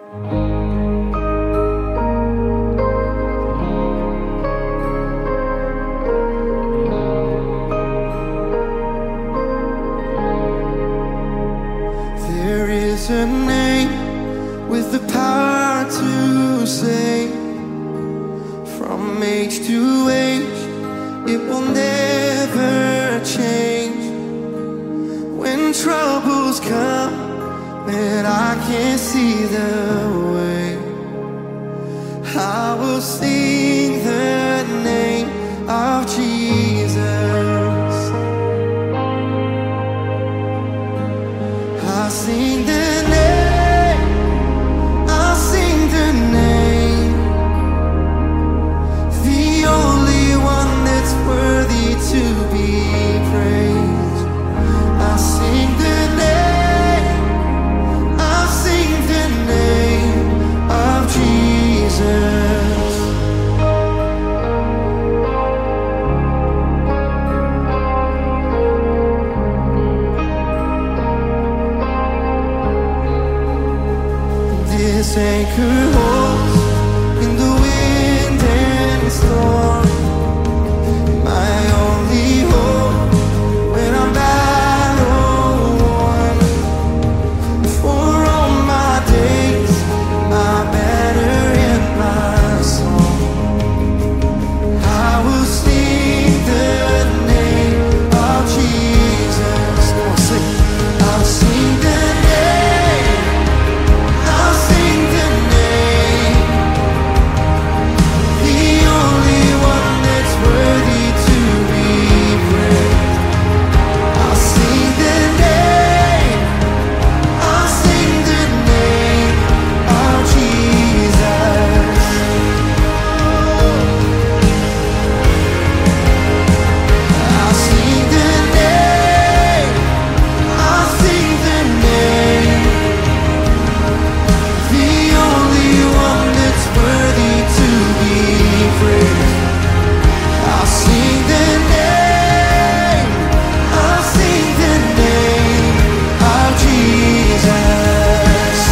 There is a name with the power to save. From age to age, it will never change. When troubles come and I can't see the way, I will sing the name of Jesus. I'll sing the name, I'll sing the name, the only one that's worthy to be praised. I'll sing the name, I'll sing the name of Jesus. This anchor holds in the wind and storm, my only hope when I'm battle worn. For all my days, my banner and my song, I will sing the name of Jesus. Come on, sing. I'll sing the name, I'll sing the name, the only one that's worthy to be praised. I'll sing the name, I'll sing the name of Jesus. I'll sing the name, I'll sing the name, the only one that's worthy to be praised. I'll sing the name, I'll sing the name of Jesus.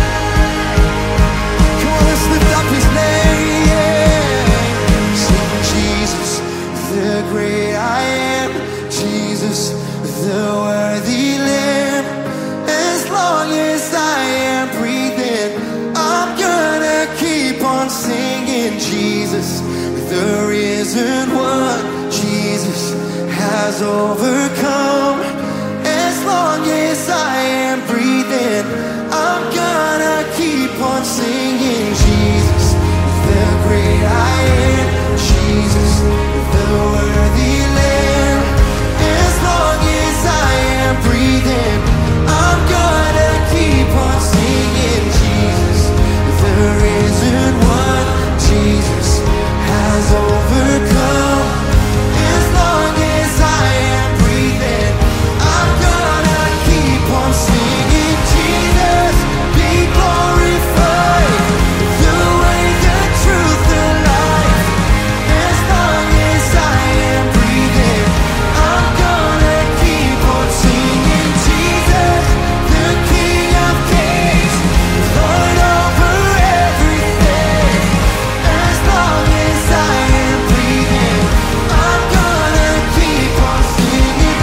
Come on, let's lift up his name. Sing Jesus, the great I am, Jesus, the worthy Lamb. As long as I am breathing, I'm gonna keep on singing Jesus, the risen one. Jesus has overcome. As long as I am breathing, I'm gonna keep on singing Jesus, the great I am, Jesus, the worthy Lamb. As long as I am breathing, I'm gonna keep on singing Jesus, the risen one. Jesus has overcome. As long as I am breathing, I'm gonna keep on singing Jesus, be glorified, the way, the truth, the life. As long as I am breathing, I'm gonna keep on singing Jesus, the King of Kings, Lord over everything. As long as I am breathing, I'm gonna keep on singing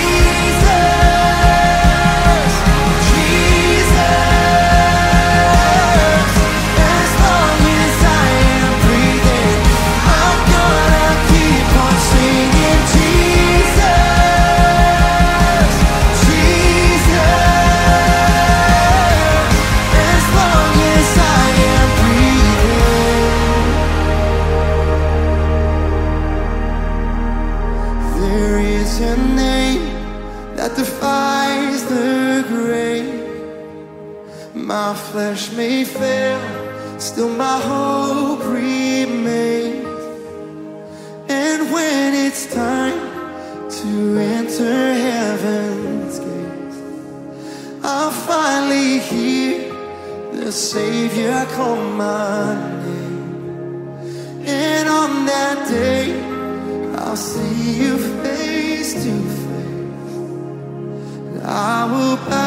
Jesus, Jesus. As long as I am breathing, I'm gonna keep on singing Jesus, Jesus. As long as I am breathing. There is a name that defies the grave. My flesh may fail, still my hope remains. And when it's time to enter heaven's gates, I'll finally hear the Savior call my name. And on that day, I'll see you face to face. I will bow